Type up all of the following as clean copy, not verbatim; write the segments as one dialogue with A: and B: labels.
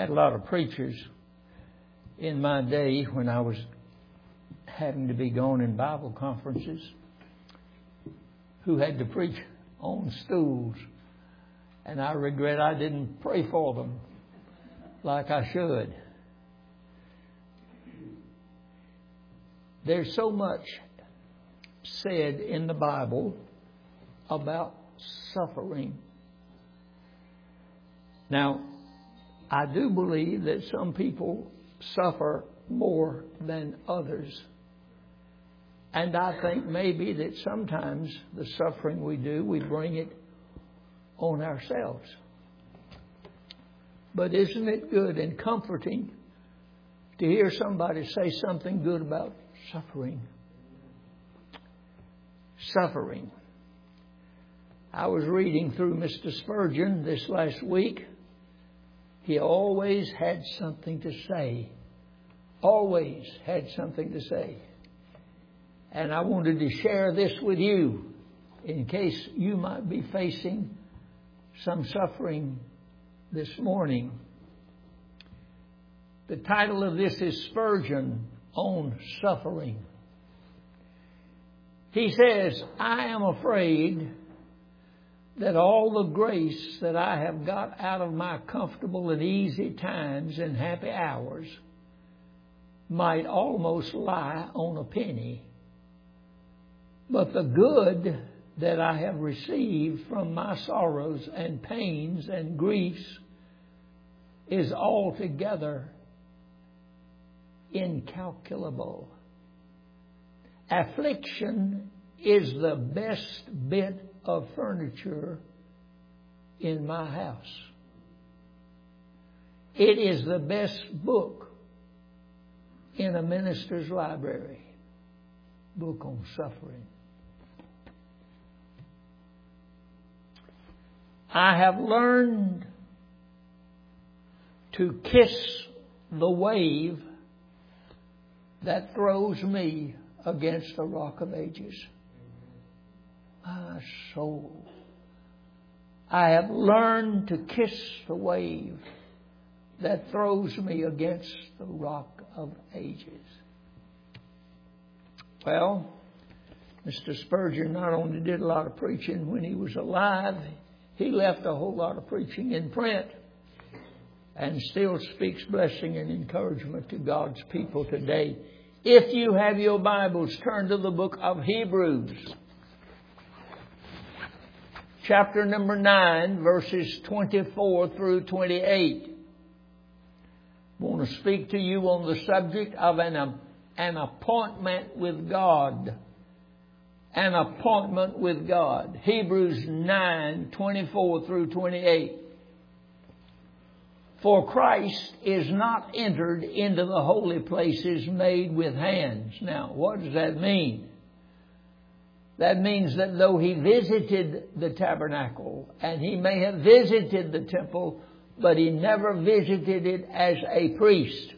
A: had a lot of preachers in my day when I was having to be gone in Bible conferences who had to preach on stools. And I regret I didn't pray for them like I should. There's so much said in the Bible about suffering. Now, I do believe that some people suffer more than others. And I think maybe that sometimes the suffering we do, we bring it on ourselves. But isn't it good and comforting to hear somebody say something good about suffering? Suffering. I was reading through Mr. Spurgeon this last week. He always had something to say. Always had something to say. And I wanted to share this with you in case you might be facing some suffering this morning. The title of this is Spurgeon on Suffering. He says, I am afraid that all the grace that I have got out of my comfortable and easy times and happy hours might almost lie on a penny. But the good that I have received from my sorrows and pains and griefs is altogether incalculable. Affliction is the best bit of furniture in my house. It is the best book in a minister's library. Book on suffering. I have learned to kiss the wave that throws me against the rock of ages. My soul. I have learned to kiss the wave that throws me against the rock of ages. Well, Mr. Spurgeon not only did a lot of preaching when he was alive, he left a whole lot of preaching in print and still speaks blessing and encouragement to God's people today. If you have your Bibles, turn to the book of Hebrews. Chapter number 9, verses 24 through 28. I want to speak to you on the subject of an appointment with God. An appointment with God. Hebrews 9, 24 through 28. For Christ is not entered into the holy places made with hands. Now, what does that mean? That means that though He visited the tabernacle and He may have visited the temple, but He never visited it as a priest.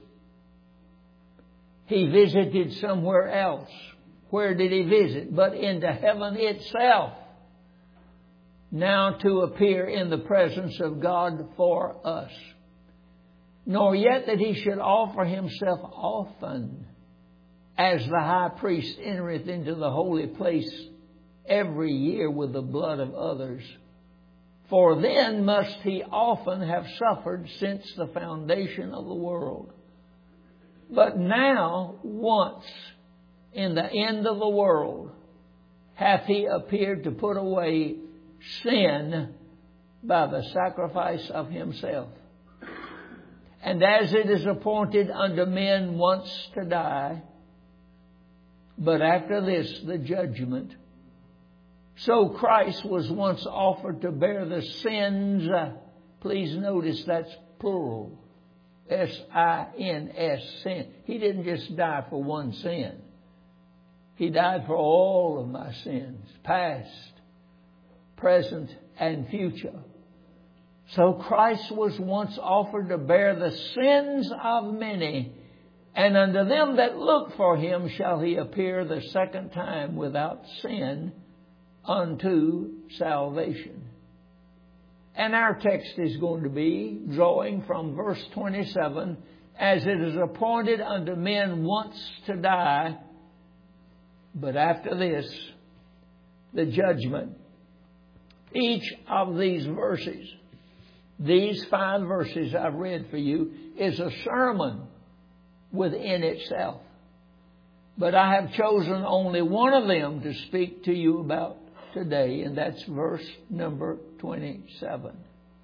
A: He visited somewhere else. Where did He visit? But into heaven itself. Now to appear in the presence of God for us. Nor yet that He should offer Himself often, as the high priest entereth into the holy place every year with the blood of others. For then must He often have suffered since the foundation of the world. But now, once in the end of the world, hath He appeared to put away sin by the sacrifice of Himself. And as it is appointed unto men once to die, but after this the judgment, so Christ was once offered to bear the sins. Please notice that's plural. S-I-N-S, sin. He didn't just die for one sin. He died for all of my sins, past, present, and future. So Christ was once offered to bear the sins of many, and unto them that look for Him shall He appear the second time without sin unto salvation. And our text is going to be drawing from verse 27, as it is appointed unto men once to die, but after this, the judgment. Each of these verses, these 5 verses I've read for you, is a sermon within itself. But I have chosen only one of them to speak to you about today, and that's verse number 27.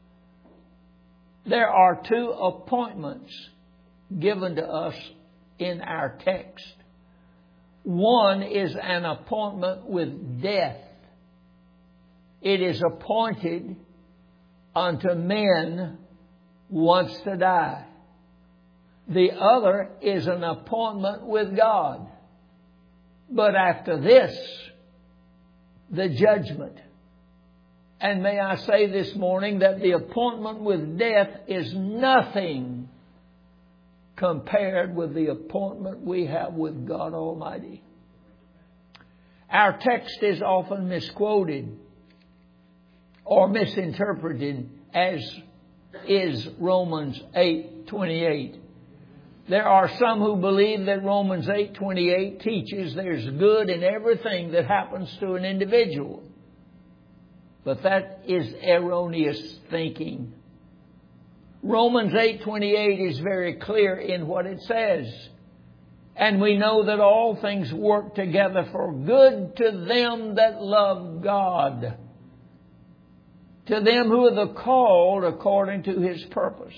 A: There are 2 appointments given to us in our text. One is an appointment with death. It is appointed unto men once to die. The other is an appointment with God. But after this, the judgment. And may I say this morning that the appointment with death is nothing compared with the appointment we have with God Almighty. Our text is often misquoted or misinterpreted, as is Romans 8:28. There are some who believe that Romans 8:28 teaches there's good in everything that happens to an individual. But that is erroneous thinking. Romans 8:28 is very clear in what it says. And we know that all things work together for good to them that love God, to them who are the called according to His purpose.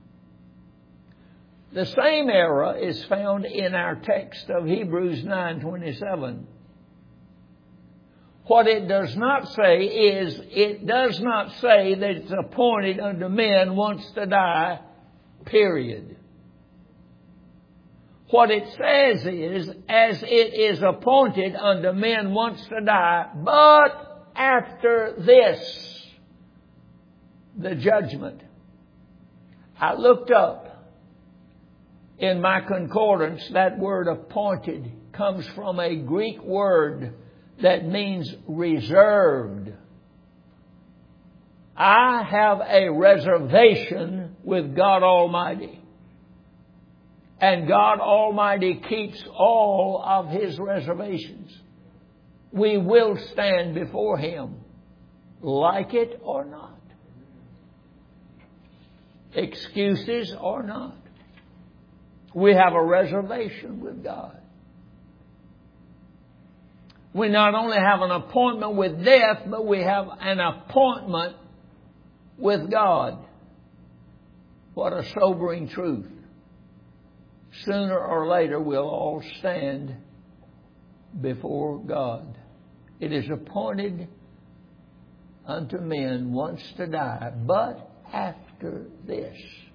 A: The same error is found in our text of Hebrews 9:27. What it does not say is, it does not say that it's appointed unto men once to die, period. What it says is, as it is appointed unto men once to die, but after this, the judgment. I looked up in my concordance, that word appointed comes from a Greek word that means reserved. I have a reservation with God Almighty. And God Almighty keeps all of His reservations. We will stand before Him, like it or not. Excuses or not. We have a reservation with God. We not only have an appointment with death, but we have an appointment with God. What a sobering truth. Sooner or later we'll all stand before God. It is appointed unto men once to die, but after this.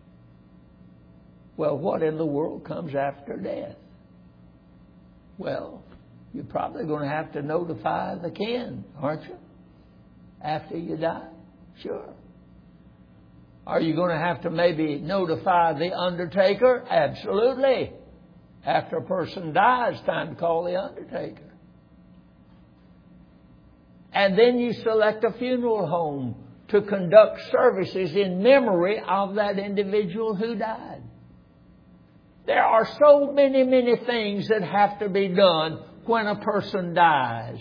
A: Well, what in the world comes after death? Well, you're probably going to have to notify the kin, aren't you? After you die? Sure. Are you going to have to maybe notify the undertaker? Absolutely. After a person dies, it's time to call the undertaker. And then you select a funeral home to conduct services in memory of that individual who died. There are so many, many things that have to be done when a person dies.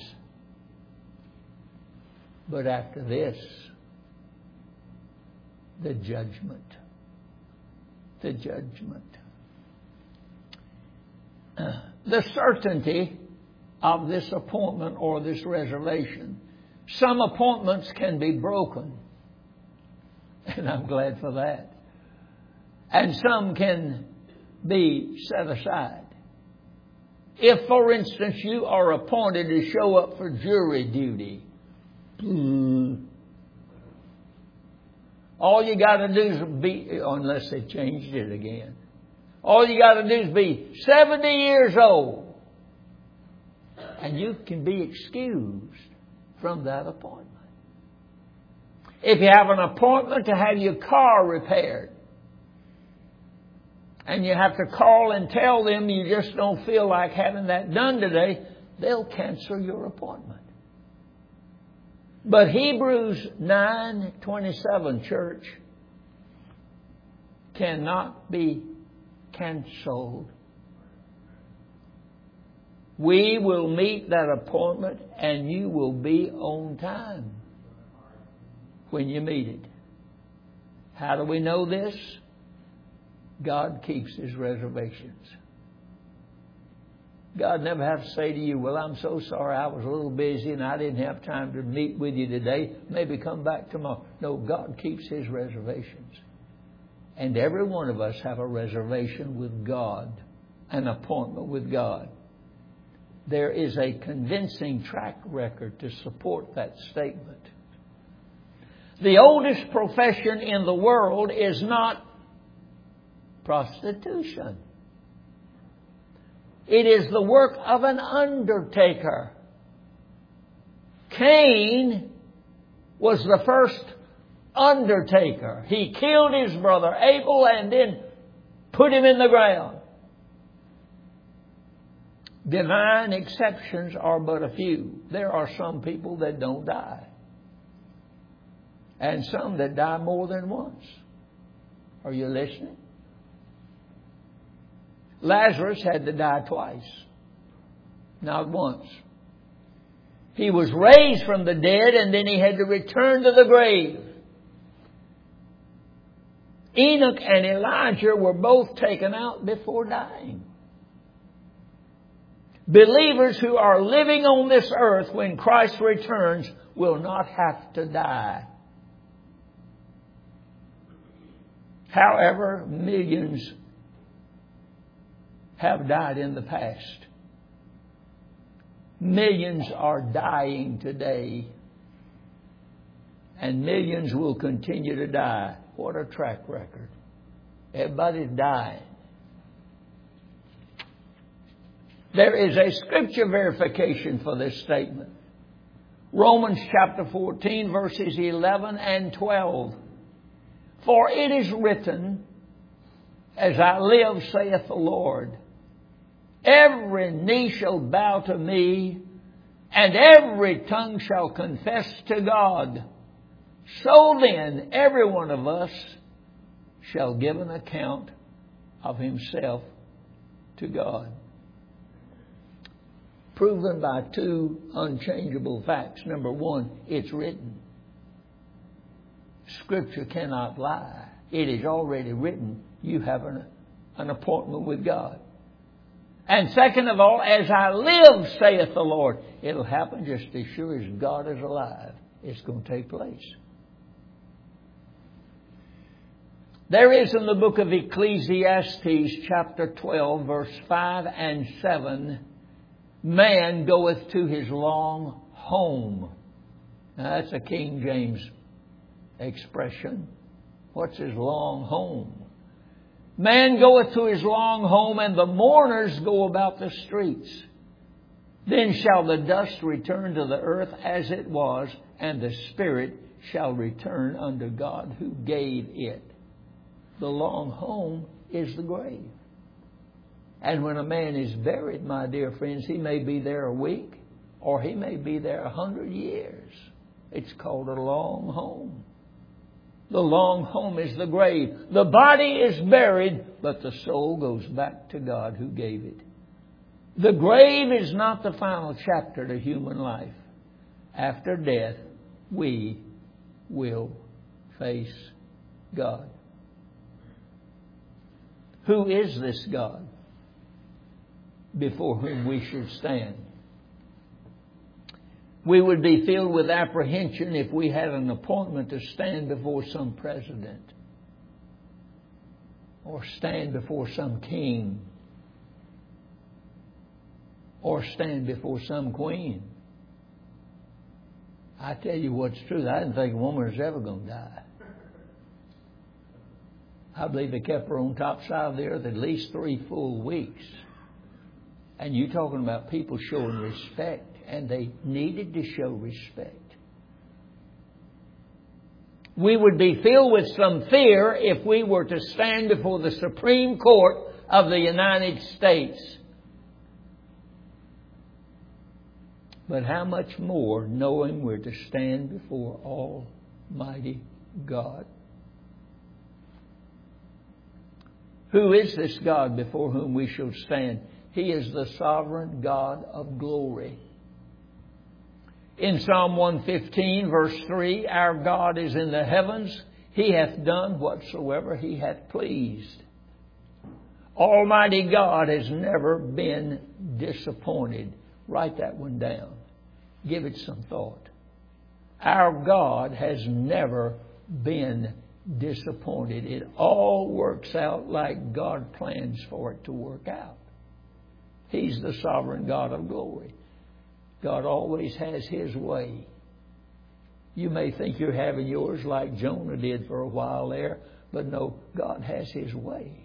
A: But after this, the judgment. The judgment. The certainty of this appointment or this reservation. Some appointments can be broken. And I'm glad for that. And some can be set aside. If, for instance, you are appointed to show up for jury duty, all you got to do is be, unless they changed it again, all you got to do is be 70 years old, and you can be excused from that appointment. If you have an appointment to have your car repaired, and you have to call and tell them you just don't feel like having that done today, they'll cancel your appointment. But Hebrews 9:27, church, cannot be canceled. We will meet that appointment and you will be on time when you meet it. How do we know this? God keeps His reservations. God never has to say to you, well, I'm so sorry, I was a little busy and I didn't have time to meet with you today. Maybe come back tomorrow. No, God keeps His reservations. And every one of us have a reservation with God, an appointment with God. There is a convincing track record to support that statement. The oldest profession in the world is not prostitution. It is the work of an undertaker. Cain was the first undertaker. He killed his brother Abel and then put him in the ground. Divine exceptions are but a few. There are some people that don't die. And some that die more than once. Are you listening? Lazarus had to die twice, not once. He was raised from the dead and then he had to return to the grave. Enoch and Elijah were both taken out before dying. Believers who are living on this earth when Christ returns will not have to die. However, millions have died in the past. Millions are dying today. And millions will continue to die. What a track record. Everybody's dying. There is a scripture verification for this statement. Romans chapter 14, verses 11 and 12. For it is written, as I live, saith the Lord, every knee shall bow to me, and every tongue shall confess to God. So then, every one of us shall give an account of himself to God. Proven by two unchangeable facts. Number one, it's written. Scripture cannot lie. It is already written. You have an appointment with God. And second of all, as I live, saith the Lord, it'll happen just as sure as God is alive. It's going to take place. There is in the book of Ecclesiastes, chapter 12, verse 5 and 7, man goeth to his long home. Now that's a King James expression. What's his long home? Man goeth to his long home, and the mourners go about the streets. Then shall the dust return to the earth as it was, and the spirit shall return unto God who gave it. The long home is the grave. And when a man is buried, my dear friends, he may be there a week, or he may be there 100 years. It's called a long home. The long home is the grave. The body is buried, but the soul goes back to God who gave it. The grave is not the final chapter to human life. After death, we will face God. Who is this God before whom we should stand? We would be filled with apprehension if we had an appointment to stand before some president or stand before some king or stand before some queen. I tell you what's true. I didn't think a woman was ever going to die. I believe they kept her on top side of the earth at least 3 full weeks. And you're talking about people showing respect. And they needed to show respect. We would be filled with some fear if we were to stand before the Supreme Court of the United States. But how much more knowing we're to stand before Almighty God? Who is this God before whom we shall stand? He is the sovereign God of glory. In Psalm 115, verse 3, our God is in the heavens. He hath done whatsoever He hath pleased. Almighty God has never been disappointed. Write that one down. Give it some thought. Our God has never been disappointed. It all works out like God plans for it to work out. He's the sovereign God of glory. God always has His way. You may think you're having yours like Jonah did for a while there, but no, God has His way.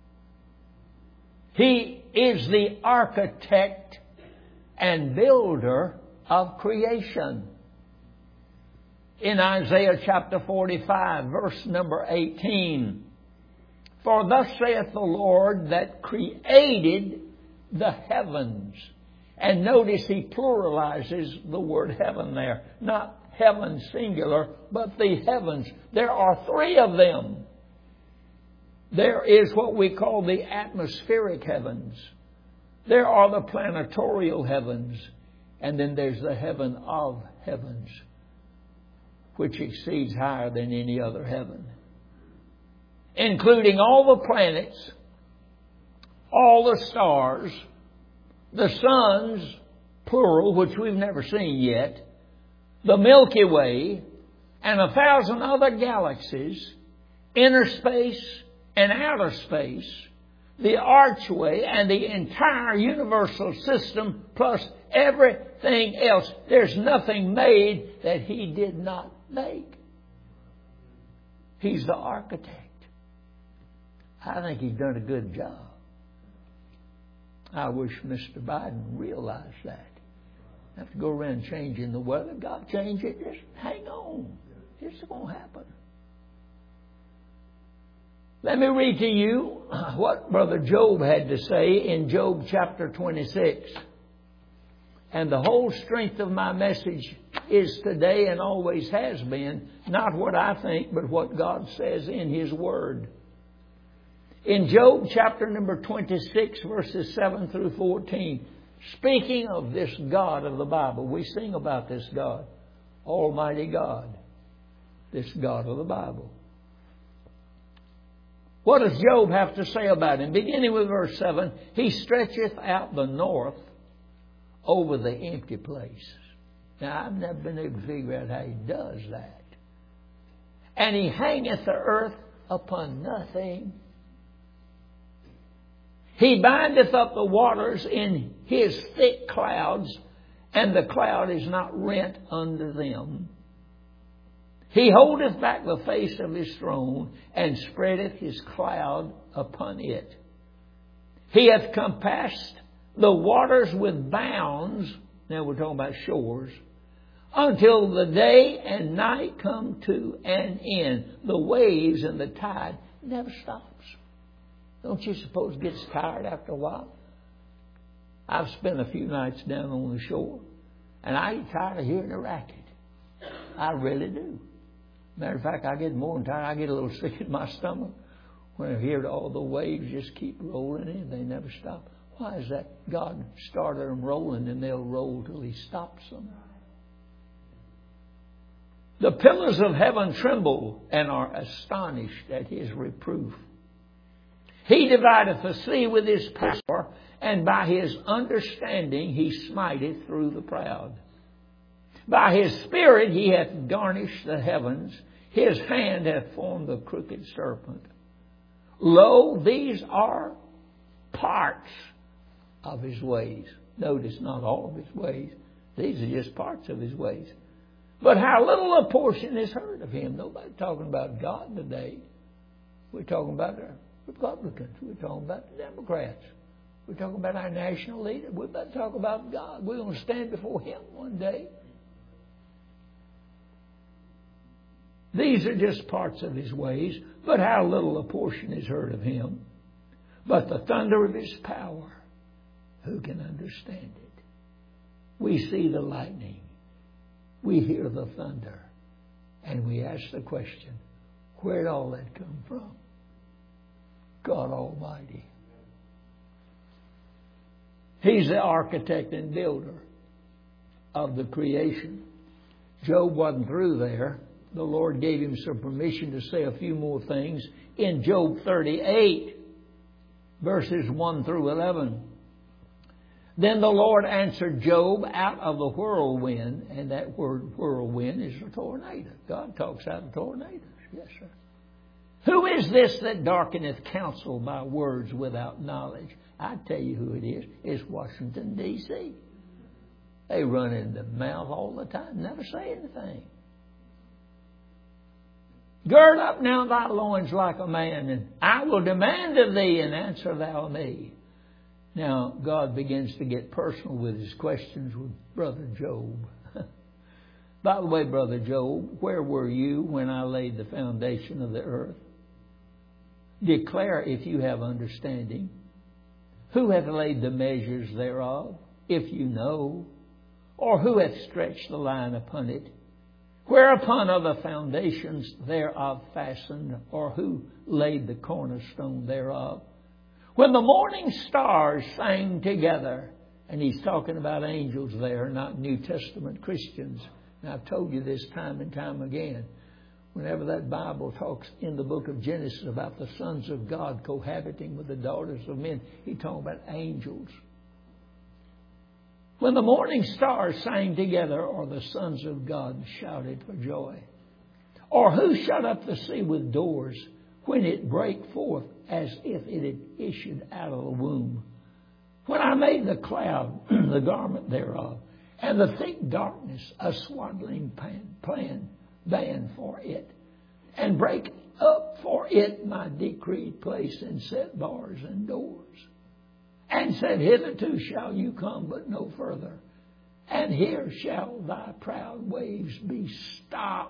A: He is the architect and builder of creation. In Isaiah chapter 45, verse number 18, for thus saith the Lord that created the heavens. And notice He pluralizes the word heaven there. Not heaven singular, but the heavens. There are three of them. There is what we call the atmospheric heavens. There are the planetorial heavens. And then there's the heaven of heavens, which exceeds higher than any other heaven. Including all the planets, all the stars, the suns, plural, which we've never seen yet, the Milky Way, and 1,000 other galaxies, inner space and outer space, the archway, and the entire universal system, plus everything else. There's nothing made that He did not make. He's the architect. I think He's done a good job. I wish Mr. Biden realized that. Have to go around changing the weather. God change it. Just hang on. It's going to happen. Let me read to you what Brother Job had to say in Job chapter 26. And the whole strength of my message is today and always has been not what I think, but what God says in His Word. In Job chapter number 26, verses 7 through 14, speaking of this God of the Bible, we sing about this God, Almighty God, this God of the Bible. What does Job have to say about Him? Beginning with verse 7, He stretcheth out the north over the empty places. Now, I've never been able to figure out how He does that. And He hangeth the earth upon nothing. He bindeth up the waters in His thick clouds, and the cloud is not rent under them. He holdeth back the face of His throne, and spreadeth His cloud upon it. He hath compassed the waters with bounds, now we're talking about shores, until the day and night come to an end. The waves and the tide never stops. Don't you suppose it gets tired after a while? I've spent a few nights down on the shore, and I get tired of hearing the racket. I really do. Matter of fact, I get more than tired. I get a little sick in my stomach when I hear all the waves just keep rolling in. They never stop. Why is that? God started them rolling, and they'll roll till He stops them. The pillars of heaven tremble and are astonished at His reproof. He divideth the sea with His power, and by His understanding He smiteth through the proud. By His Spirit He hath garnished the heavens. His hand hath formed the crooked serpent. Lo, these are parts of His ways. Notice, not all of His ways. These are just parts of His ways. But how little a portion is heard of Him. Nobody's talking about God today. We're talking about the Republicans. We're talking about the Democrats. We're talking about our national leader. We're about to talk about God. We're going to stand before Him one day. These are just parts of His ways, but how little a portion is heard of Him. But the thunder of His power, who can understand it? We see the lightning. We hear the thunder. And we ask the question, where did all that come from? God Almighty. He's the architect and builder of the creation. Job wasn't through there. The Lord gave him some permission to say a few more things in Job 38, verses 1 through 11. Then the Lord answered Job out of the whirlwind, and that word whirlwind is a tornado. God talks out of tornadoes. Yes, sir. Who is this that darkeneth counsel by words without knowledge? I tell you who it is. It's Washington, D.C. They run in the mouth all the time, never say anything. Gird up now thy loins like a man, and I will demand of thee, and answer thou me. Now, God begins to get personal with His questions with Brother Job. By the way, Brother Job, where were you when I laid the foundation of the earth? Declare if you have understanding. Who hath laid the measures thereof, if you know? Or who hath stretched the line upon it? Whereupon are the foundations thereof fastened? Or who laid the cornerstone thereof? When the morning stars sang together, and he's talking about angels there, not New Testament Christians. And I've told you this time and time again. Whenever that Bible talks in the book of Genesis about the sons of God cohabiting with the daughters of men, he's talking about angels. When the morning stars sang together, or the sons of God shouted for joy. Or who shut up the sea with doors when it brake forth as if it had issued out of the womb? When I made the cloud the garment thereof, and the thick darkness a swaddling band for it, and break up for it my decreed place, and set bars and doors, and said, hitherto shall you come, but no further, and here shall thy proud waves be stopped.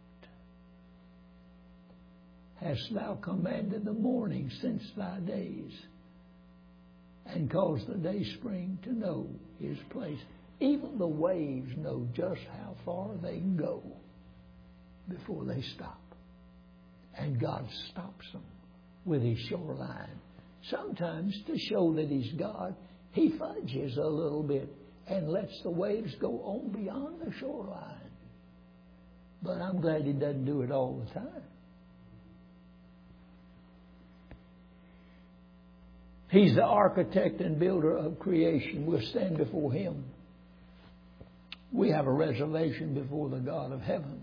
A: Hast thou commanded the morning since thy days, and caused the day spring to know his place? Even the waves know just how far they can go before they stop. And God stops them with His shoreline. Sometimes to show that He's God, He fudges a little bit and lets the waves go on beyond the shoreline. But I'm glad He doesn't do it all the time. He's the architect and builder of creation. We'll stand before Him. We have a reservation before the God of heaven.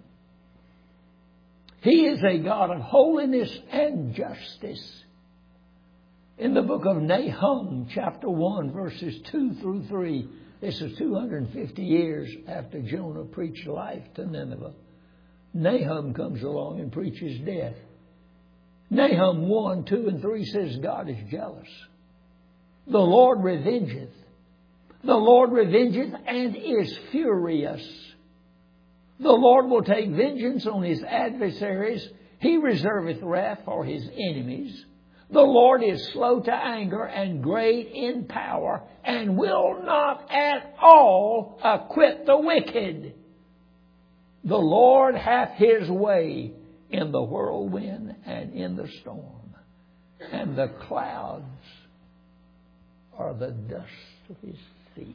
A: He is a God of holiness and justice. In the book of Nahum, chapter 1, verses 2 through 3, this is 250 years after Jonah preached life to Nineveh. Nahum comes along and preaches death. Nahum 1, 2, and 3 says God is jealous. The Lord revengeth. The Lord revengeth and is furious. The Lord will take vengeance on His adversaries. He reserveth wrath for His enemies. The Lord is slow to anger and great in power, and will not at all acquit the wicked. The Lord hath His way in the whirlwind and in the storm, and the clouds are the dust of His feet.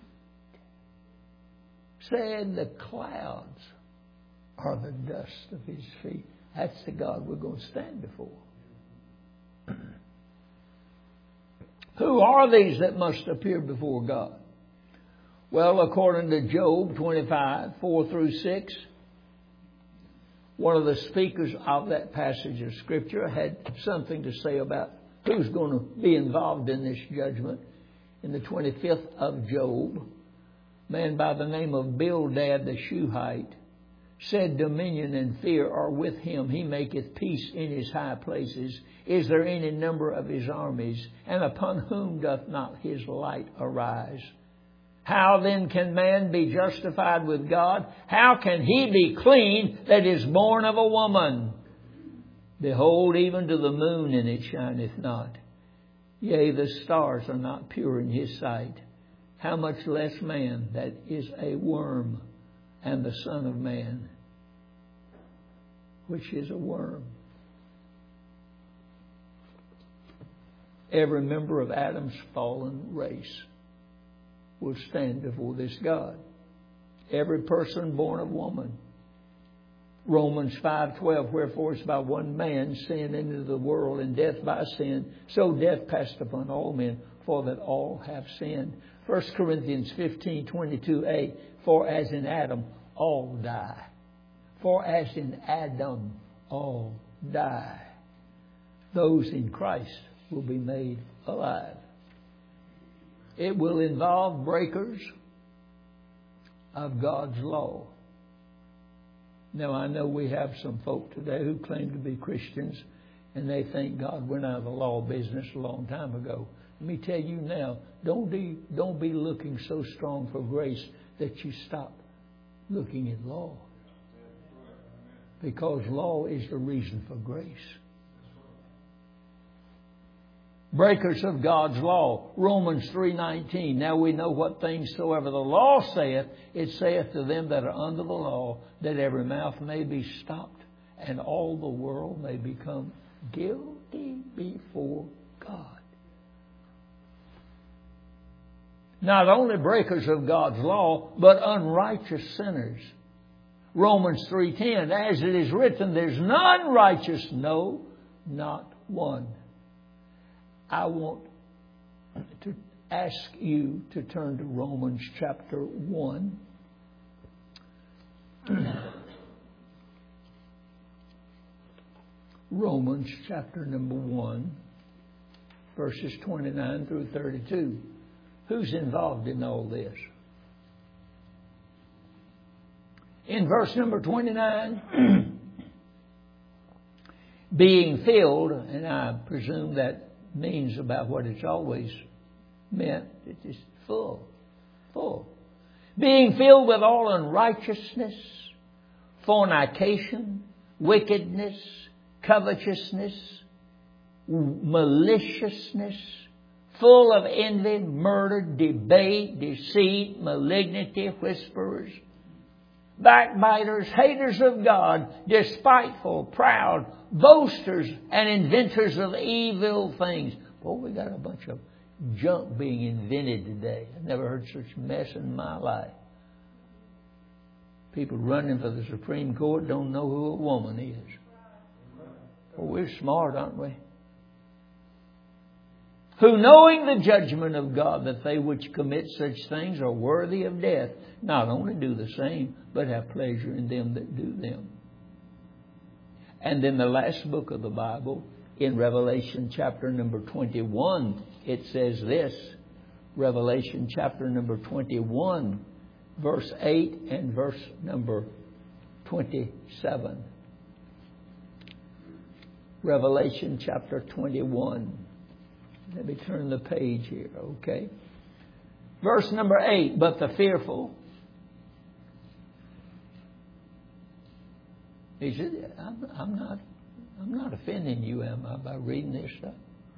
A: Said the clouds are the dust of His feet. That's the God we're going to stand before. Who are these that must appear before God? Well, according to Job 25, 4 through 6, one of the speakers of that passage of Scripture had something to say about who's going to be involved in this judgment. In the 25th of Job, a man by the name of Bildad the Shuhite said, dominion and fear are with him. He maketh peace in his high places. Is there any number of his armies? And upon whom doth not his light arise? How then can man be justified with God? How can he be clean that is born of a woman? Behold, even to the moon, and it shineth not. Yea, the stars are not pure in His sight. how much less man that is a worm, and the Son of Man, which is a worm. Every member of Adam's fallen race will stand before this God. Every person born of woman. Romans 5:12, wherefore it's by one man sin into the world, and death by sin, so death passed upon all men, for that all have sinned. 1 Corinthians 15:22a, for as in Adam all die. For as in Adam all die. Those in Christ will be made alive. It will involve breakers of God's law. Now, I know we have some folk today who claim to be Christians, and they think God went out of the law business a long time ago. Let me tell you now, don't be looking so strong for grace that you stop looking at law. Because law is the reason for grace. Breakers of God's law. Romans 3:19. Now we know what things soever the law saith, it saith to them that are under the law, that every mouth may be stopped, and all the world may become guilty before God. Not only breakers of God's law, but unrighteous sinners. Romans 3:10, as it is written, there's none righteous, no, not one. I want to ask you to turn to Romans chapter 1. Romans chapter number 1, verses 29 through 32. Who's involved in all this? In verse number 29, being filled, and I presume that means about what it's always meant. It is full. Being filled with all unrighteousness, fornication, wickedness, covetousness, maliciousness, full of envy, murder, debate, deceit, malignity, whisperers, backbiters, haters of God, despiteful, proud, boasters, and inventors of evil things. Boy, we got a bunch of junk being invented today. I've never heard such mess in my life. People running for the Supreme Court don't know who a woman is. Well, we're smart, aren't we? Who, knowing the judgment of God, that they which commit such things are worthy of death, not only do the same, but have pleasure in them that do them. And in the last book of the Bible, in Revelation chapter number 21, it says this. Revelation chapter number 21, verse 8 and verse number 27. Revelation chapter 21. Let me turn the page here, okay? Verse number 8, but the fearful. He said, I'm not offending you, am I, by reading this stuff?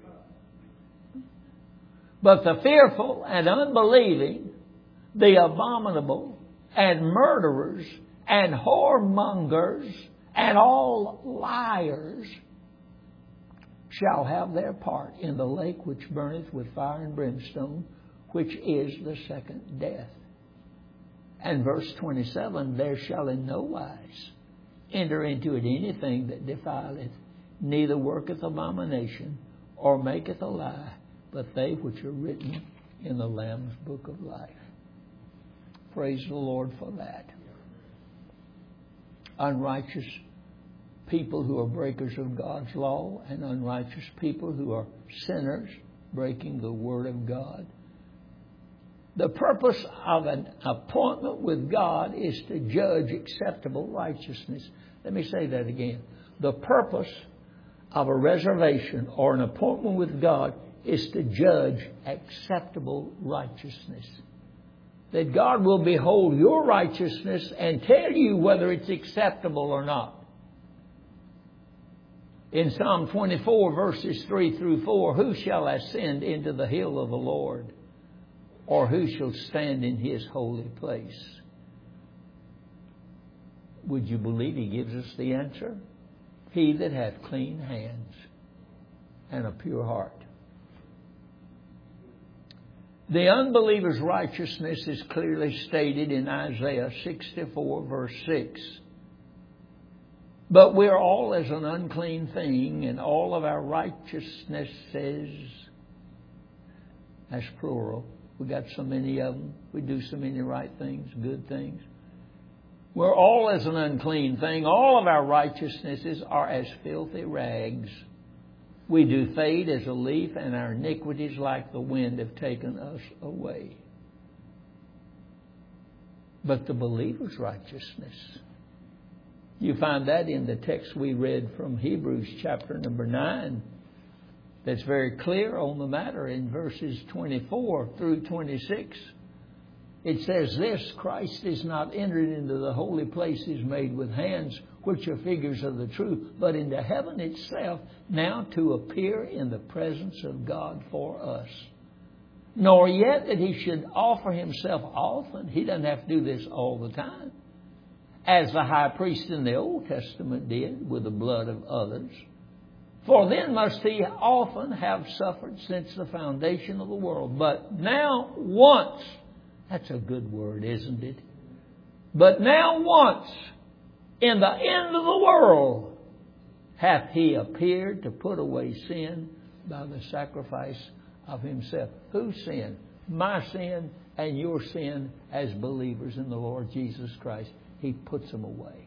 A: But the fearful and unbelieving, the abominable, and murderers, and whoremongers, and all liars shall have their part in the lake which burneth with fire and brimstone, which is the second death. And verse 27, there shall in no wise enter into it anything that defileth, neither worketh abomination, or maketh a lie, but they which are written in the Lamb's book of life. Praise the Lord for that. Unrighteous people who are breakers of God's law, and unrighteous people who are sinners breaking the Word of God. The purpose of an appointment with God is to judge acceptable righteousness. Let me say that again. The purpose of a reservation or an appointment with God is to judge acceptable righteousness. That God will behold your righteousness and tell you whether it's acceptable or not. In Psalm 24, verses 3 through 4, who shall ascend into the hill of the Lord? Or who shall stand in His holy place? Would you believe He gives us the answer? He that hath clean hands and a pure heart. The unbeliever's righteousness is clearly stated in Isaiah 64 verse 6. But we're all as an unclean thing, and all of our righteousnesses, that's plural. We got so many of them. We do so many right things, good things. We're all as an unclean thing. All of our righteousnesses are as filthy rags. We do fade as a leaf, and our iniquities like the wind have taken us away. But the believer's righteousness, you find that in the text we read from Hebrews chapter number 9. That's very clear on the matter in verses 24 through 26. It says this, Christ is not entered into the holy places made with hands, which are figures of the truth, but into heaven itself, now to appear in the presence of God for us. Nor yet that He should offer Himself often. He doesn't have to do this all the time, as the high priest in the Old Testament did with the blood of others. For then must He often have suffered since the foundation of the world. But now once, that's a good word, isn't it? But now once, in the end of the world, hath He appeared to put away sin by the sacrifice of Himself. Whose sin? My sin and your sin as believers in the Lord Jesus Christ. He puts them away.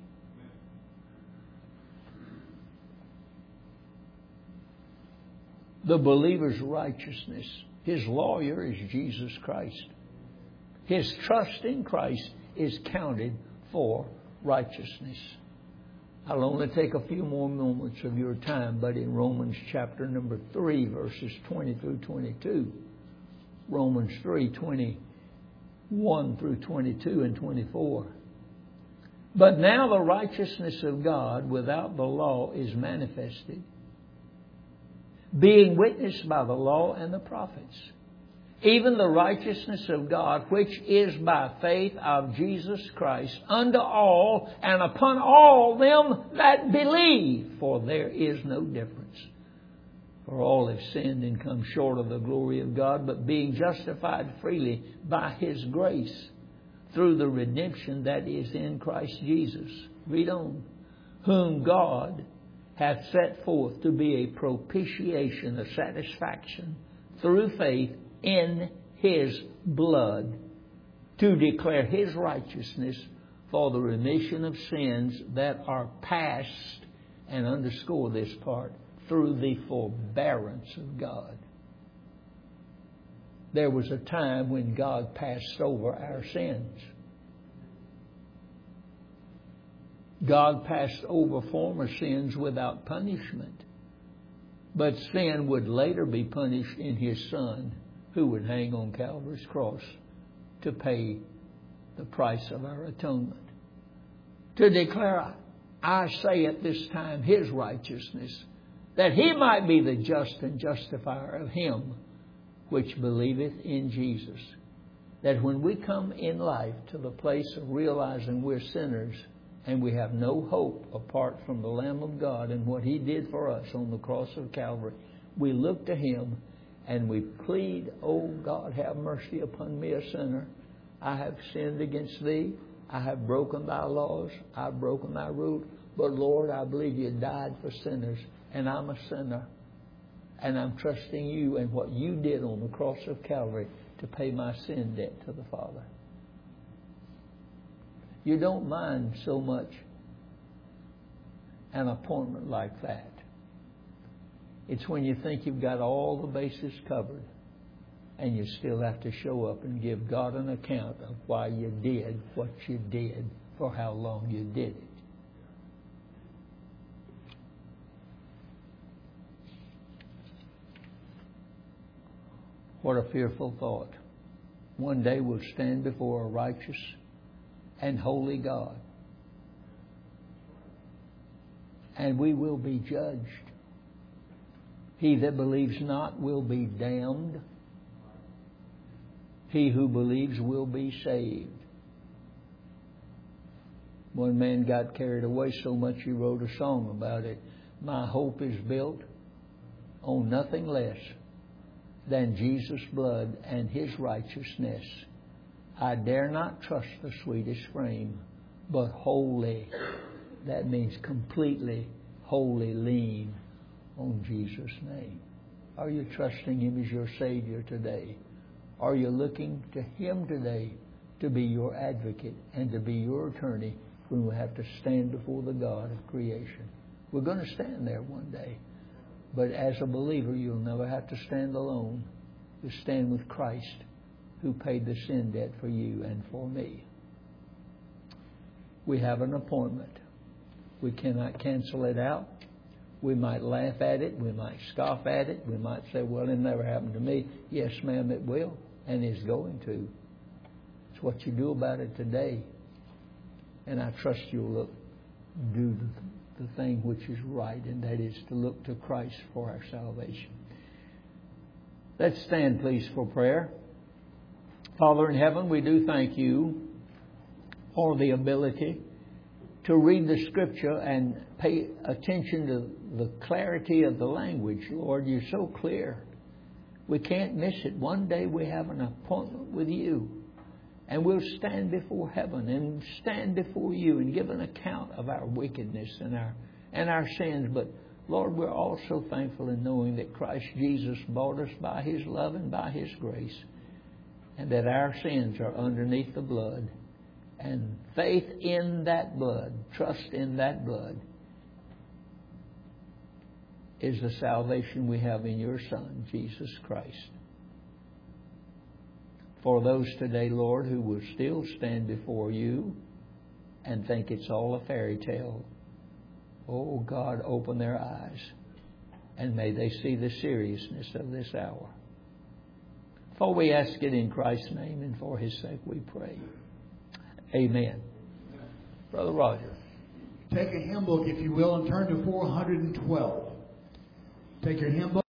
A: The believer's righteousness, his lawyer is Jesus Christ. His trust in Christ is counted for righteousness. I'll only take a few more moments of your time, but in Romans chapter number 3, verses 20 through 22, Romans 3, 21 through 22 and 24. But now the righteousness of God without the law is manifested, being witnessed by the law and the prophets, even the righteousness of God, which is by faith of Jesus Christ, unto all and upon all them that believe. For there is no difference. For all have sinned and come short of the glory of God, but being justified freely by His grace, through the redemption that is in Christ Jesus. Read on. Whom God hath set forth to be a propitiation, a satisfaction, through faith in His blood, to declare His righteousness for the remission of sins that are past, and underscore this part, through the forbearance of God. There was a time when God passed over our sins. God passed over former sins without punishment. But sin would later be punished in His Son, who would hang on Calvary's cross to pay the price of our atonement. To declare, I say at this time, His righteousness, that He might be the just and justifier of him which believeth in Jesus. That when we come in life to the place of realizing we're sinners and we have no hope apart from the Lamb of God and what He did for us on the cross of Calvary, we look to Him and we plead, Oh God, have mercy upon me, a sinner. I have sinned against Thee. I have broken Thy laws. I've broken Thy rule. But Lord, I believe You died for sinners, and I'm a sinner. And I'm trusting You and what You did on the cross of Calvary to pay my sin debt to the Father. You don't mind so much an appointment like that. It's when you think you've got all the bases covered and you still have to show up and give God an account of why you did what you did, for how long you did it. What a fearful thought. One day we'll stand before a righteous and holy God, and we will be judged. He that believes not will be damned. He who believes will be saved. One man got carried away so much he wrote a song about it. My hope is built on nothing less than Jesus' blood and His righteousness. I dare not trust the sweetest frame, but wholly, that means completely, wholly lean on Jesus' name. Are you trusting Him as your Savior today? Are you looking to Him today to be your advocate and to be your attorney when we have to stand before the God of creation? We're going to stand there one day. But as a believer, you'll never have to stand alone. You stand with Christ, who paid the sin debt for you and for me. We have an appointment. We cannot cancel it out. We might laugh at it. We might scoff at it. We might say, well, it never happened to me. Yes, ma'am, it will. And it's going to. It's what you do about it today. And I trust you'll do the thing which is right, and that is to look to Christ for our salvation. Let's stand, please, for prayer. Father in heaven, we do thank You for the ability to read the Scripture and pay attention to the clarity of the language. Lord, You're so clear. We can't miss it. One day we have an appointment with You, and we'll stand before heaven and stand before You and give an account of our wickedness and our sins. But Lord, we're also thankful in knowing that Christ Jesus bought us by His love and by His grace, and that our sins are underneath the blood. And faith in that blood, trust in that blood, is the salvation we have in Your Son, Jesus Christ. For those today, Lord, who will still stand before You and think it's all a fairy tale, oh God, open their eyes, and may they see the seriousness of this hour. For we ask it in Christ's name, and for His sake we pray. Amen. Brother Roger.
B: Take a hymn book, if you will, and turn to 412. Take your hymn book.